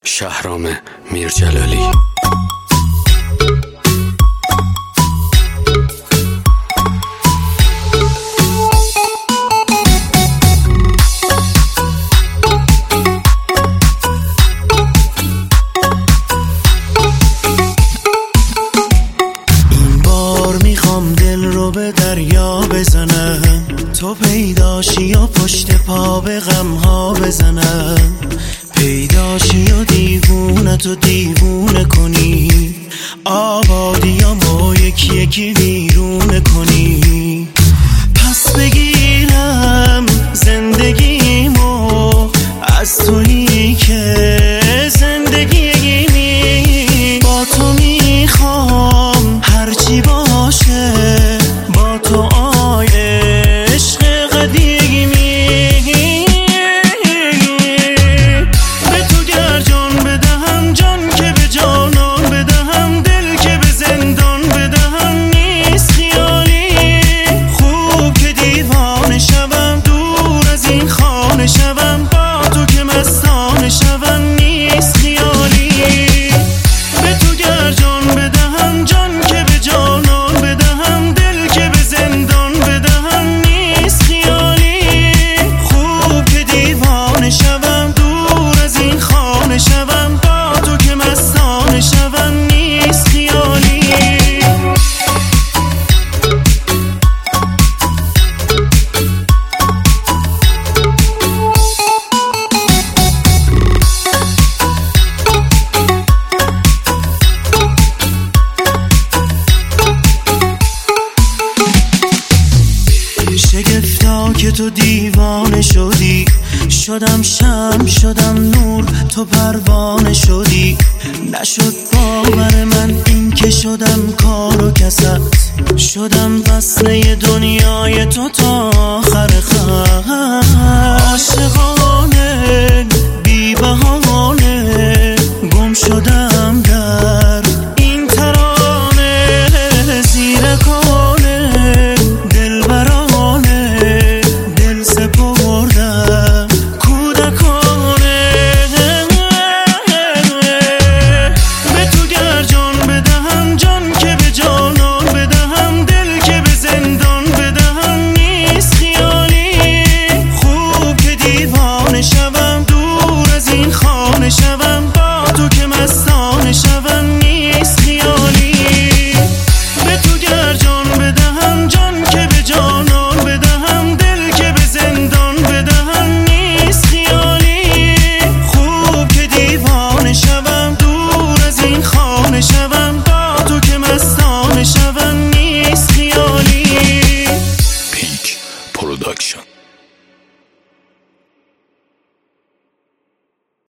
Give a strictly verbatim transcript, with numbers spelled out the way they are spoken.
شهرام میرجلالی. این بار میخوام دل رو به دریا بزنم، تو پیداشی و پشت پا به غم ها بزنم، پیداشی و دیوونه تو دیوونه کنی، آبادی ما یکی یکی ویرونه کنی. پس بگیرم زندگیمو از تویی که زندگیمی، با تو میخوام هرچی باشه، با تو آی عشق قدیمی. به تو گر جان بدهم، جان که به جانان بدهم، دل که به زندان بدهم، نیست خیالی. خوب که دیوانه شوم، دور از این خانه شوم، با تو که مستانه شوم، نیست خیالی. به تو گر جان بدهم، جان که به جانان بدهم، دل که به زندان بدهم، نیست خیالی. خوب که دیوانه شوم، دور از این خانه شوم، با تو که مستانه شوم، نیست خیالی. شگفتا که تو دیوانه شدی، شدم شمع شدم نور، تو پروانه شدی. نشد باور من این که شدم کار و کست، شدم وصله دنیای تو تا آخر خط. عاشقانه بی بها